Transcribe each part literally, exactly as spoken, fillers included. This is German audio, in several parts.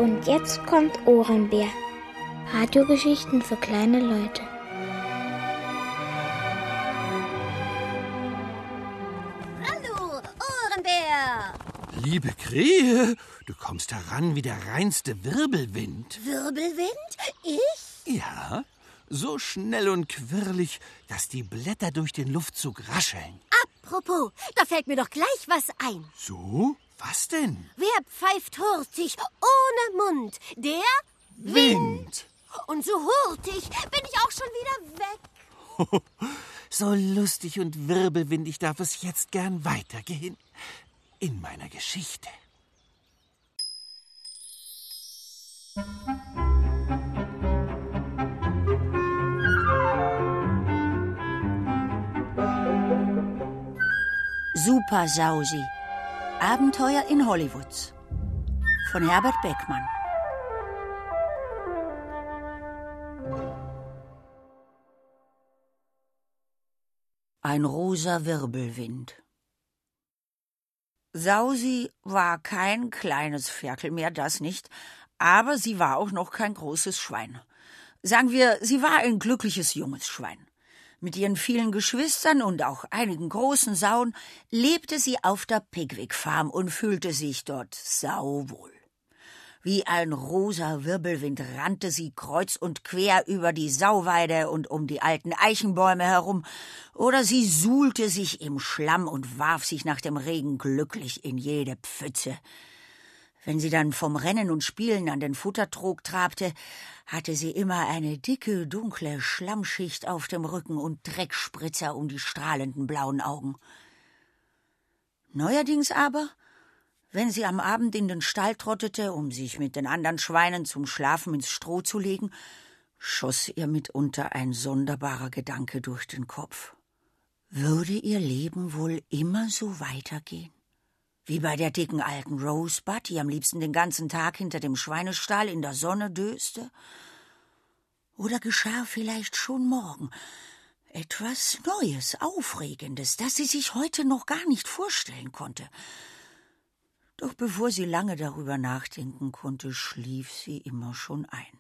Und jetzt kommt Ohrenbär. Radiogeschichten für kleine Leute. Hallo, Ohrenbär! Liebe Krähe, du kommst heran wie der reinste Wirbelwind. Wirbelwind? Ich? Ja, so schnell und quirlig, dass die Blätter durch den Luftzug rascheln. Apropos, da fällt mir doch gleich was ein. So? Was denn? Wer pfeift hurtig ohne Mund? Der Wind. Und so hurtig bin ich auch schon wieder weg. So lustig und wirbelwindig darf es jetzt gern weitergehen. In meiner Geschichte. Super Sausi. Abenteuer in Hollywood. Von Herbert Beckmann. Ein rosa Wirbelwind. Sausi war kein kleines Ferkel mehr, das nicht, aber sie war auch noch kein großes Schwein. Sagen wir, sie war ein glückliches junges Schwein. Mit ihren vielen Geschwistern und auch einigen großen Sauen lebte sie auf der Pickwick Farm und fühlte sich dort sauwohl. Wie ein rosa Wirbelwind rannte sie kreuz und quer über die Sauweide und um die alten Eichenbäume herum, oder sie suhlte sich im Schlamm und warf sich nach dem Regen glücklich in jede Pfütze. Wenn sie dann vom Rennen und Spielen an den Futtertrog trabte, hatte sie immer eine dicke, dunkle Schlammschicht auf dem Rücken und Dreckspritzer um die strahlenden blauen Augen. Neuerdings aber, wenn sie am Abend in den Stall trottete, um sich mit den anderen Schweinen zum Schlafen ins Stroh zu legen, schoss ihr mitunter ein sonderbarer Gedanke durch den Kopf. Würde ihr Leben wohl immer so weitergehen? Wie bei der dicken alten Rosebud, die am liebsten den ganzen Tag hinter dem Schweinestall in der Sonne döste? Oder geschah vielleicht schon morgen etwas Neues, Aufregendes, das sie sich heute noch gar nicht vorstellen konnte? Doch bevor sie lange darüber nachdenken konnte, schlief sie immer schon ein.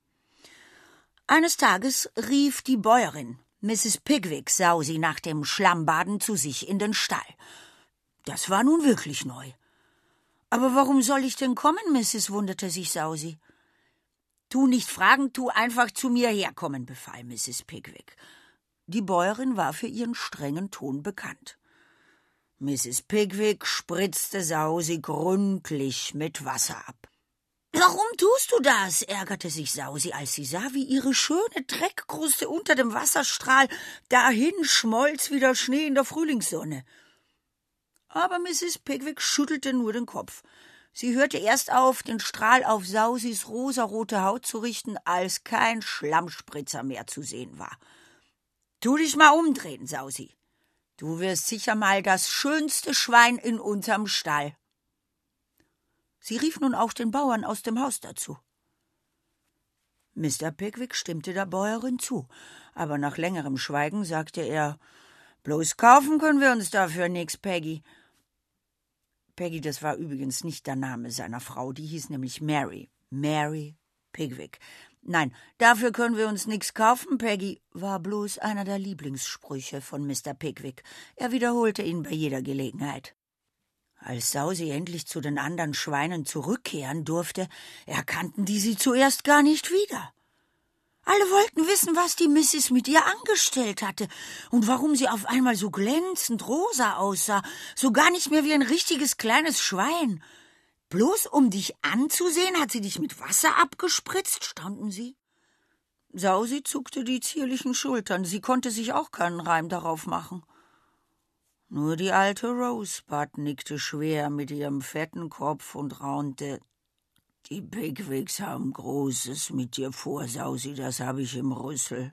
Eines Tages rief die Bäuerin, Misses Pickwick, Sausi nach dem Schlammbaden zu sich in den Stall. Das war nun wirklich neu. »Aber warum soll ich denn kommen, Missis?« wunderte sich Sausi. »Tu nicht fragen, tu einfach zu mir herkommen«, befahl Misses Pickwick. Die Bäuerin war für ihren strengen Ton bekannt. Misses Pickwick spritzte Sausi gründlich mit Wasser ab. »Warum tust du das?« ärgerte sich Sausi, als sie sah, wie ihre schöne Dreckkruste unter dem Wasserstrahl dahin schmolz wie der Schnee in der Frühlingssonne. Aber Misses Pickwick schüttelte nur den Kopf. Sie hörte erst auf, den Strahl auf Sausis rosarote Haut zu richten, als kein Schlammspritzer mehr zu sehen war. »Tu dich mal umdrehen, Sausi. Du wirst sicher mal das schönste Schwein in unserem Stall.« Sie rief nun auch den Bauern aus dem Haus dazu. Mister Pickwick stimmte der Bäuerin zu, aber nach längerem Schweigen sagte er, »Bloß kaufen können wir uns dafür nix, Peggy.« Peggy, das war übrigens nicht der Name seiner Frau, die hieß nämlich Mary, Mary Pickwick. »Nein, dafür können wir uns nix kaufen, Peggy«, war bloß einer der Lieblingssprüche von Mister Pickwick. Er wiederholte ihn bei jeder Gelegenheit. Als Sausi endlich zu den anderen Schweinen zurückkehren durfte, erkannten die sie zuerst gar nicht wieder. Alle wollten wissen, was die Missis mit ihr angestellt hatte und warum sie auf einmal so glänzend rosa aussah, so gar nicht mehr wie ein richtiges kleines Schwein. »Bloß um dich anzusehen, hat sie dich mit Wasser abgespritzt«, staunten sie. Sausi zuckte die zierlichen Schultern, sie konnte sich auch keinen Reim darauf machen. Nur die alte Rosebud nickte schwer mit ihrem fetten Kopf und raunte, »Die Pickwicks haben Großes mit dir vor, Sausi, das habe ich im Rüssel.«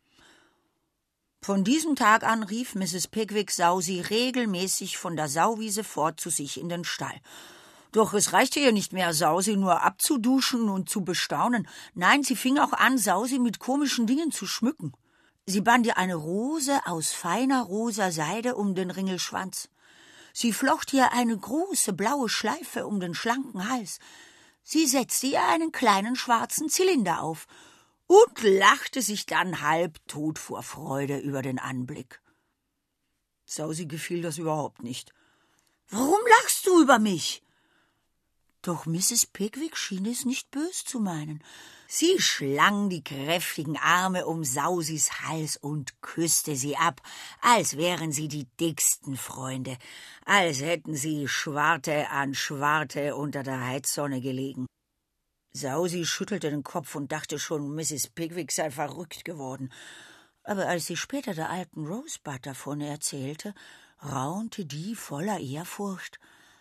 Von diesem Tag an rief Misses Pickwick Sausi regelmäßig von der Sauwiese fort zu sich in den Stall. Doch es reichte ihr nicht mehr, Sausi nur abzuduschen und zu bestaunen. Nein, sie fing auch an, Sausi mit komischen Dingen zu schmücken. Sie band ihr eine Rose aus feiner rosa Seide um den Ringelschwanz. Sie flocht ihr eine große blaue Schleife um den schlanken Hals. Sie setzte ihr einen kleinen schwarzen Zylinder auf und lachte sich dann halbtot vor Freude über den Anblick. Sausi gefiel das überhaupt nicht. »Warum lachst du über mich?« Doch Misses Pickwick schien es nicht bös zu meinen. Sie schlang die kräftigen Arme um Sausis Hals und küsste sie ab, als wären sie die dicksten Freunde, als hätten sie Schwarte an Schwarte unter der Heizsonne gelegen. Sausi schüttelte den Kopf und dachte schon, Misses Pickwick sei verrückt geworden. Aber als sie später der alten Rosebud davon erzählte, raunte die voller Ehrfurcht.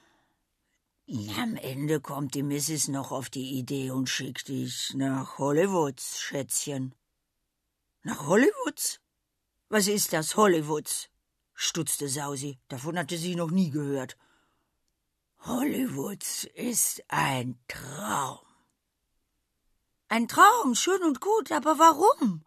Am Ende kommt die Missis noch auf die Idee und schickt dich nach Hollywoods, Schätzchen. Nach Hollywoods? Was ist das, Hollywoods? Stutzte Sausi. Davon hatte sie noch nie gehört. Hollywoods ist ein Traum. Ein Traum, schön und gut, aber warum?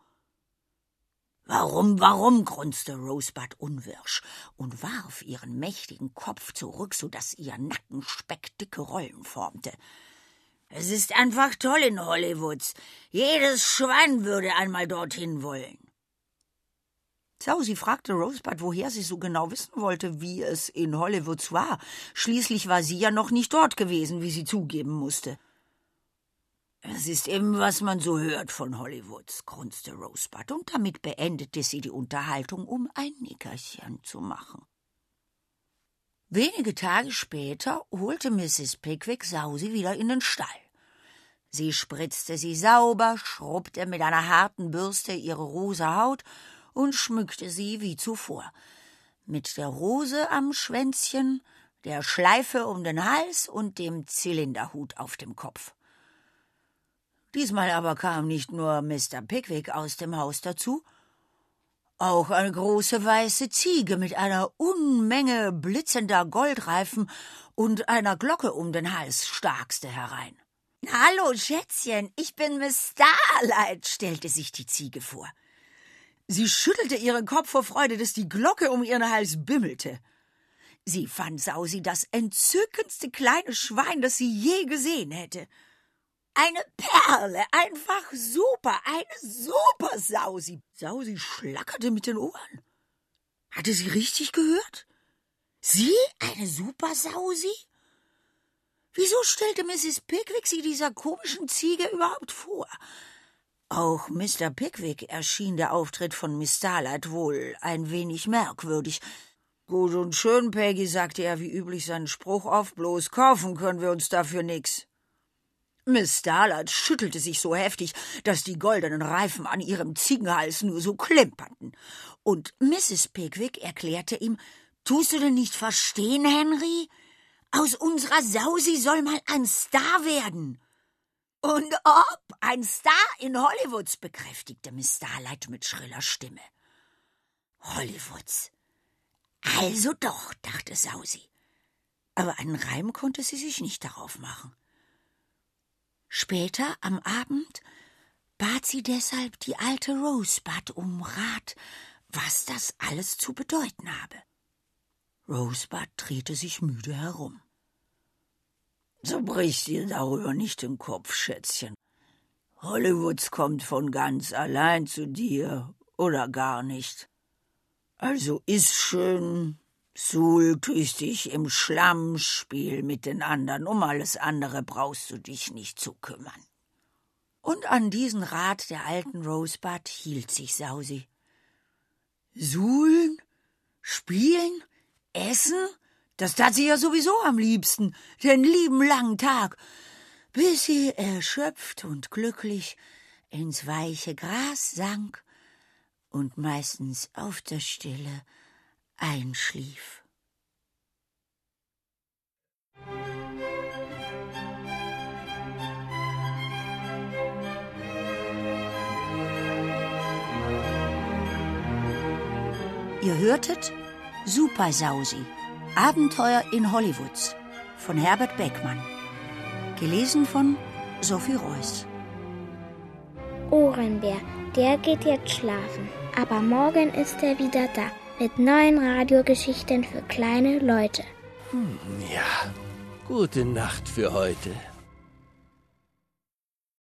Warum, warum, grunzte Rosebud unwirsch und warf ihren mächtigen Kopf zurück, so daß ihr Nackenspeck dicke Rollen formte. Es ist einfach toll in Hollywoods. Jedes Schwein würde einmal dorthin wollen. Sausi fragte Rosebud, woher sie so genau wissen wollte, wie es in Hollywoods war. Schließlich war sie ja noch nicht dort gewesen, wie sie zugeben musste. Es ist eben, was man so hört von Hollywoods, grunzte Rosebud, und damit beendete sie die Unterhaltung, um ein Nickerchen zu machen. Wenige Tage später holte Misses Pickwick Sausi wieder in den Stall. Sie spritzte sie sauber, schrubbte mit einer harten Bürste ihre rosa Haut und schmückte sie wie zuvor. Mit der Rose am Schwänzchen, der Schleife um den Hals und dem Zylinderhut auf dem Kopf. Diesmal aber kam nicht nur Mister Pickwick aus dem Haus dazu, auch eine große weiße Ziege mit einer Unmenge blitzender Goldreifen und einer Glocke um den Hals starkste herein. »Hallo, Schätzchen, ich bin Miss Starlight«, stellte sich die Ziege vor. Sie schüttelte ihren Kopf vor Freude, dass die Glocke um ihren Hals bimmelte. Sie fand Sausi das entzückendste kleine Schwein, das sie je gesehen hätte. Eine Perle, einfach super, eine super Sausi. Sausi schlackerte mit den Ohren. Hatte sie richtig gehört? Sie, eine super Sausi? Wieso stellte Misses Pickwick sie dieser komischen Ziege überhaupt vor? Auch Mister Pickwick erschien der Auftritt von Miss Starlight wohl ein wenig merkwürdig. »Gut und schön, Peggy«, sagte er wie üblich seinen Spruch auf, »bloß kaufen können wir uns dafür nix.« Miss Starlight schüttelte sich so heftig, dass die goldenen Reifen an ihrem Ziegenhals nur so klimperten. Und Misses Pickwick erklärte ihm, »Tust du denn nicht verstehen, Henry? Aus unserer Sausi soll mal ein Star werden.« »Und ob, ein Star in Hollywoods«, bekräftigte Miss Starlight mit schriller Stimme. »Hollywoods. Also doch«, dachte Sausi. Aber einen Reim konnte sie sich nicht darauf machen. Später am Abend bat sie deshalb die alte Rosebud um Rat, was das alles zu bedeuten habe. Rosebud drehte sich müde herum. »So bricht dir darüber nicht den Kopf, Schätzchen. Hollywoods kommt von ganz allein zu dir oder gar nicht. Also iss schön, suhl dich im Schlamm, spiel mit den anderen, um alles andere brauchst du dich nicht zu kümmern.« Und an diesen Rat der alten Rosebud hielt sich Sausi. Suhlen, spielen, essen, das tat sie ja sowieso am liebsten, den lieben langen Tag, bis sie erschöpft und glücklich ins weiche Gras sank und meistens auf der Stelle einschlief. Ihr hörtet Super Sausi, Abenteuer in Hollywoods von Herbert Beckmann. Gelesen von Sophie Reuss. Ohrenbär, der geht jetzt schlafen. Aber morgen ist er wieder da mit neuen Radiogeschichten für kleine Leute. Hm, ja, gute Nacht für heute.